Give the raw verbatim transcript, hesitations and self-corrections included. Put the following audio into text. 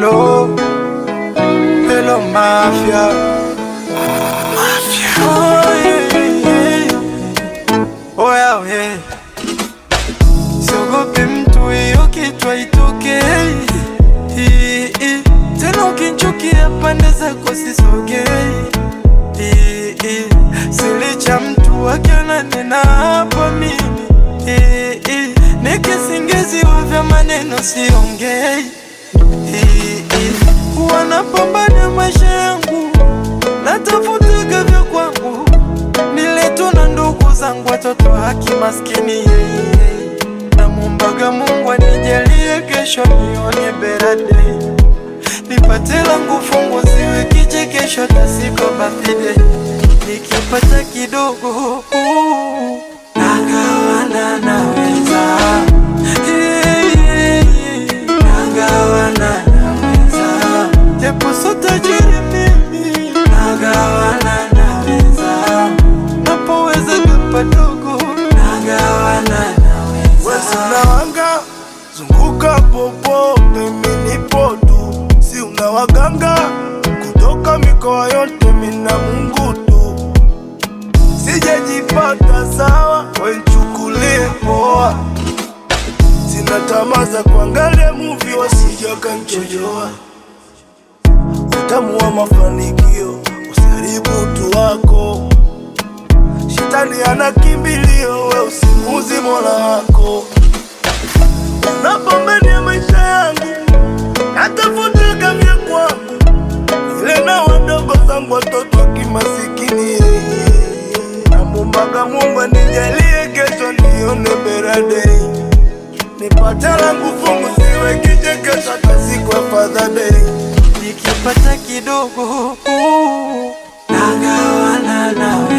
Hello, hello mafia, mafia. Oh yeah, yeah. Oh yeah, yeah. Siogope mtu, hiyo kitu itoke. Tena ukinchukia pande zako sisogei. Silicha mtu akiona nena hapa mimi. Nikisingiziwa vya maneno siongei. Wanapambana maisha yangu, natafuta vya kwangu. Niletu na ndugu zangu, watoto haki maskini. Namuombaga Mungu anijalie kesho nione better day. Nipate langu fungu siwe kichekesho tasiko birthday. Nikipata kidogo nagawana naweza. Nagawana naweza. Tepo so tajiri mimi. Nagawana naweza. Napoweza gapa dogo. Nagawana naweza. Wezi unawanga zunguka popo, mimi nipo tu. Si unawaganga kutoka mikoa yote, mina Mungu tu. Sijajipata sawa, wenchukulie poa. Sina tamaa za kuangalia movie, wasije wakanchojoa. Utamu wa mafanikio usiharibu utu wako. Shetani ana kimbilio, we usimuzi Mola wako. Napambania maisha yangu, natafuta vya kwangu. Ile na wadogo zangu, watoto kimasikini. Namuombaga Mungu anijalie kesho nione better day. Nipate langu fungu siwe kichekesho tasiko Father Day. Nikipata kidogo nagawana nawe.